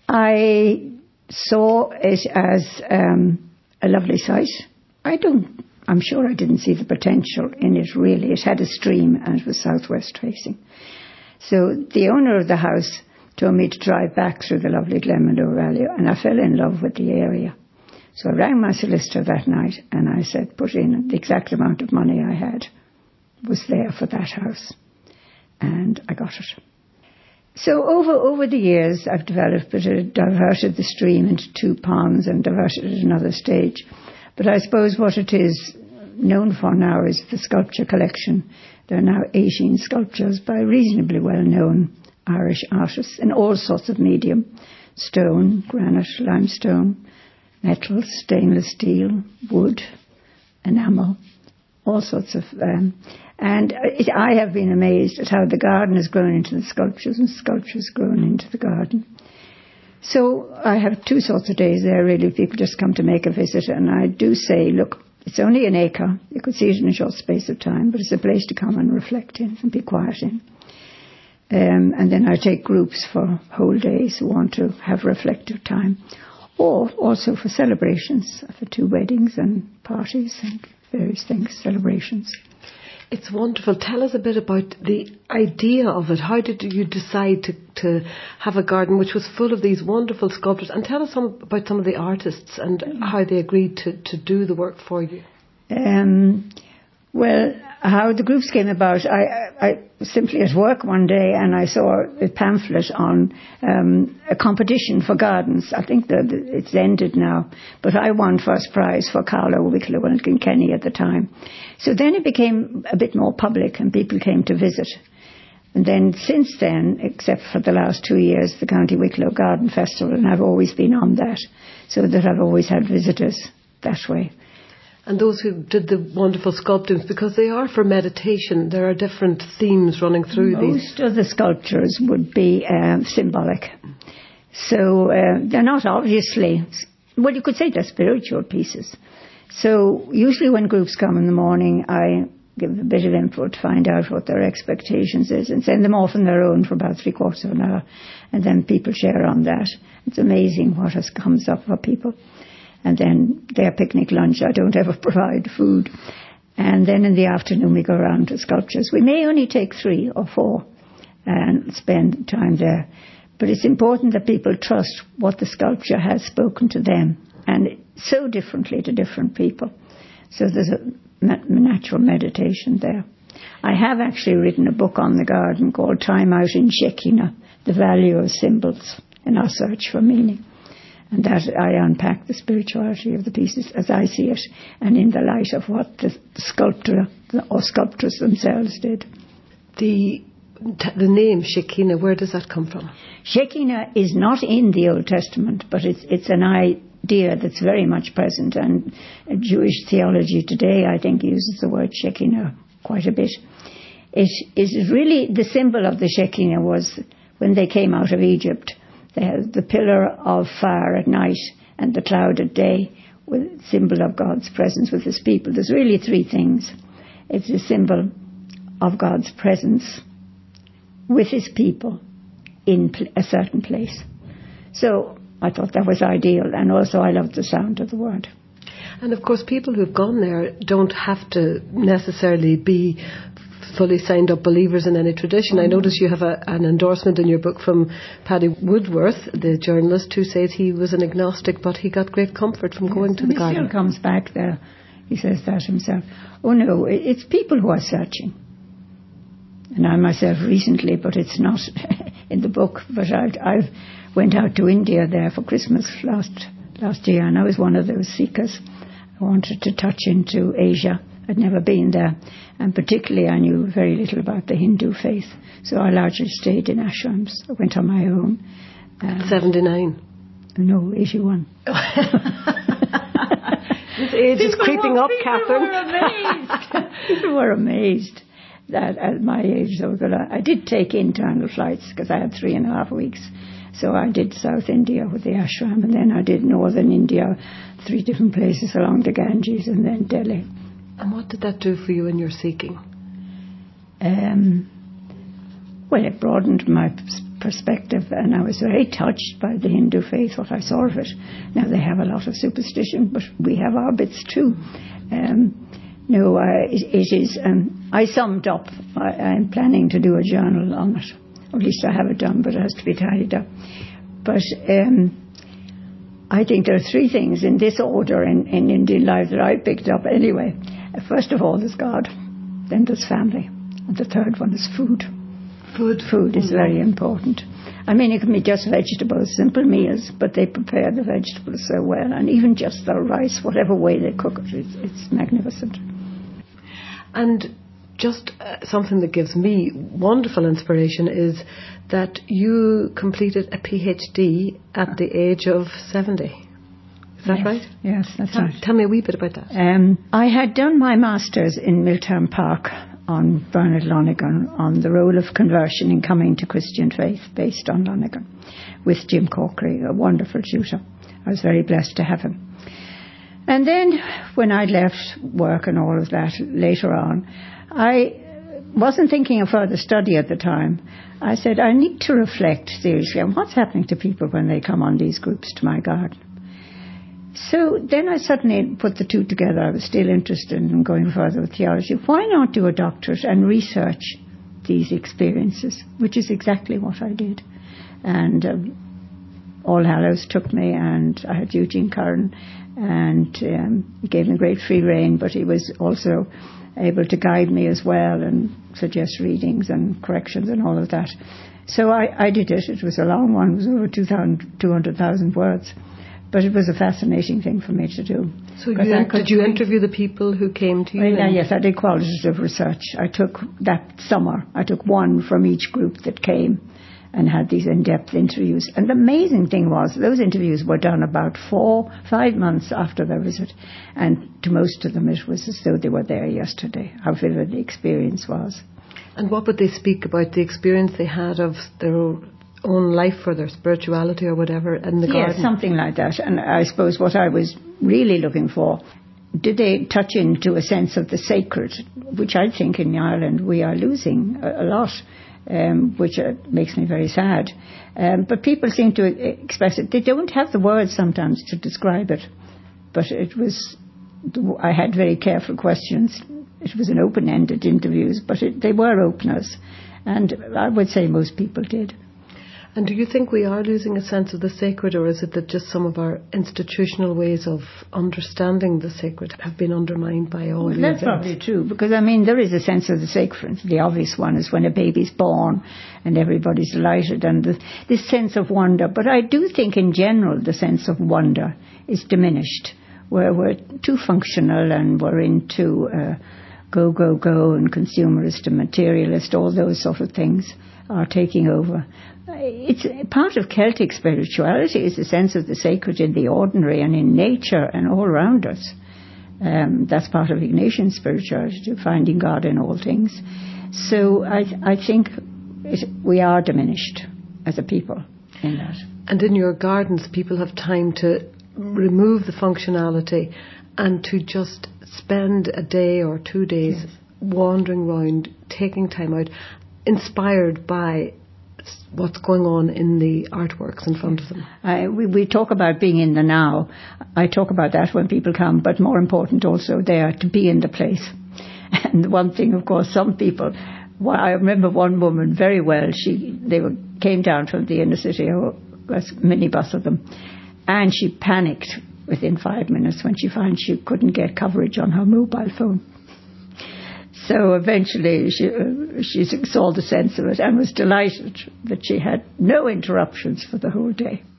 I saw it as a lovely site. I'm sure I didn't see the potential in it really. It had a stream and it was southwest facing. So the owner of the house told me to drive back through the lovely Glenmalure Valley, and I fell in love with the area. So I rang my solicitor that night and I said, put in the exact amount of money I had was there for that house. And I got it. So over the years, I've diverted the stream into 2 ponds and diverted at another stage. But I suppose what it is known for now is the sculpture collection. There are now 18 sculptures by reasonably well-known Irish artists in all sorts of medium: stone, granite, limestone, metals, stainless steel, wood, enamel, all sorts of... I have been amazed at how the garden has grown into the sculptures and sculptures grown into the garden. So I have 2 sorts of days there, really. People just come to make a visit, and I do say, look, it's only an acre. You could see it in a short space of time, but it's a place to come and reflect in and be quiet in. And then I take groups for whole days who want to have reflective time, or also for celebrations, for 2 weddings and parties and various things, celebrations. It's wonderful. Tell us a bit about the idea of it. How did you decide to have a garden which was full of these wonderful sculptures? And tell us about some of the artists and how they agreed to do the work for you. Well, how the groups came about, I was simply at work one day and I saw a pamphlet on a competition for gardens. I think that it's ended now, but I won first prize for Carlow, Wicklow and Kilkenny at the time. So then it became a bit more public and people came to visit. And then since then, except for the last 2 years, the County Wicklow Garden Festival, and I've always been on that, so that I've always had visitors that way. And those who did the wonderful sculptures, because they are for meditation, there are different themes running through these. Most of the sculptures would be symbolic. So they're not obviously, well, you could say they're spiritual pieces. So usually when groups come in the morning, I give a bit of input, find out what their expectations is, and send them off on their own for about 3/4 of an hour. And then people share on that. It's amazing what comes up for people. And then their picnic lunch, I don't ever provide food. And then in the afternoon we go around to sculptures. We may only take 3 or 4 and spend time there. But it's important that people trust what the sculpture has spoken to them, and so differently to different people. So there's a natural meditation there. I have actually written a book on the garden called Time Out in Shekinah, The Value of Symbols in Our Search for Meaning. And that I unpack the spirituality of the pieces as I see it, and in the light of what the sculptor or sculptors themselves did. The name Shekinah, where does that come from? Shekinah is not in the Old Testament, but it's an idea that's very much present, and Jewish theology today, I think, uses the word Shekinah quite a bit. It is really the symbol of the Shekinah was when they came out of Egypt. They had the pillar of fire at night and the cloud at day, with symbol of God's presence with his people. There's really 3 things. It's a symbol of God's presence with his people in a certain place. So I thought that was ideal, and also I loved the sound of the word. And of course people who've gone there don't have to necessarily be fully signed up believers in any tradition. I notice you have an endorsement in your book from Paddy Woodworth, the journalist, who says he was an agnostic, but he got great comfort from going to the garden. He still comes back there. He says that himself. Oh no, it's people who are searching. And I myself recently, but it's not in the book, but I went out to India there for Christmas last year, and I was one of those seekers. I wanted to touch into Asia. I'd never been there, and particularly I knew very little about the Hindu faith, so I largely stayed in ashrams. I went on my own. 79? No, 81. This age is creeping up, Catherine. People were amazed that at my age, I did take internal flights because I had 3.5 weeks. So I did South India with the ashram, and then I did Northern India, 3 different places along the Ganges, and then Delhi. And what did that do for you in your seeking? Well, it broadened my perspective, and I was very touched by the Hindu faith, what I saw of it. Now, they have a lot of superstition, but we have our bits too. It is, I summed up, I'm planning to do a journal on it, or at least I have it done, but it has to be tidied up. But I think there are three things in this order in Indian life that I picked up anyway. First of all, there's God, then there's family, and the third one is food. Food is very important. I mean, it can be just vegetables, simple meals, but they prepare the vegetables so well, and even just the rice, whatever way they cook it, it's magnificent. And just something that gives me wonderful inspiration is that you completed a PhD at the age of 70. Is that right? Yes, that's right. Tell me a wee bit about that. I had done my master's in Milltown Park on Bernard Lonergan, on the role of conversion in coming to Christian faith, based on Lonergan, with Jim Corkery, a wonderful tutor. I was very blessed to have him. And then, when I left work and all of that later on, I wasn't thinking of further study at the time. I said, I need to reflect seriously on what's happening to people when they come on these groups to my garden. So then I suddenly put the two together. I was still interested in going further with theology. Why not do a doctorate and research these experiences, which is exactly what I did. And All Hallows took me, and I had Eugene Curran, and he gave me great free rein, but he was also able to guide me as well and suggest readings and corrections and all of that. So I did it. It was a long one. It was over 200,000 words. But it was a fascinating thing for me to do. So did you interview the people who came to you? Well, yes, I did qualitative research. I took that summer. I took one from each group that came and had these in-depth interviews. And the amazing thing was those interviews were done about 4-5 months after their visit. And to most of them it was as though they were there yesterday, how vivid the experience was. And what would they speak about, the experience they had of their own life or their spirituality or whatever in the garden? Yes, something like that. And I suppose what I was really looking for, did they touch into a sense of the sacred, which I think in Ireland we are losing a lot, which makes me very sad. But people seem to express it. They don't have the words sometimes to describe it. But I had very careful questions. It was an open-ended interviews, but they were openers. And I would say most people did. And do you think we are losing a sense of the sacred, or is it that just some of our institutional ways of understanding the sacred have been undermined by all the events? That's probably true, because I mean there is a sense of the sacred. The obvious one is when a baby's born and everybody's delighted, and this sense of wonder. But I do think in general the sense of wonder is diminished, where we're too functional and we're into go, go, go and consumerist and materialist, all those sort of things are taking over. It's part of Celtic spirituality is the sense of the sacred in the ordinary and in nature and all around us. That's part of Ignatian spirituality, finding God in all things. So I think we are diminished as a people in that. And in your gardens, people have time to remove the functionality and to just spend a day or 2 days wandering around, taking time out, inspired by what's going on in the artworks in front of them. We talk about being in the now. I talk about that when people come, but more important also there to be in the place. And one thing, of course, some people, I remember one woman very well, came down from the inner city, a minibus of them, and she panicked within 5 minutes when she found she couldn't get coverage on her mobile phone. So eventually she saw the sense of it and was delighted that she had no interruptions for the whole day.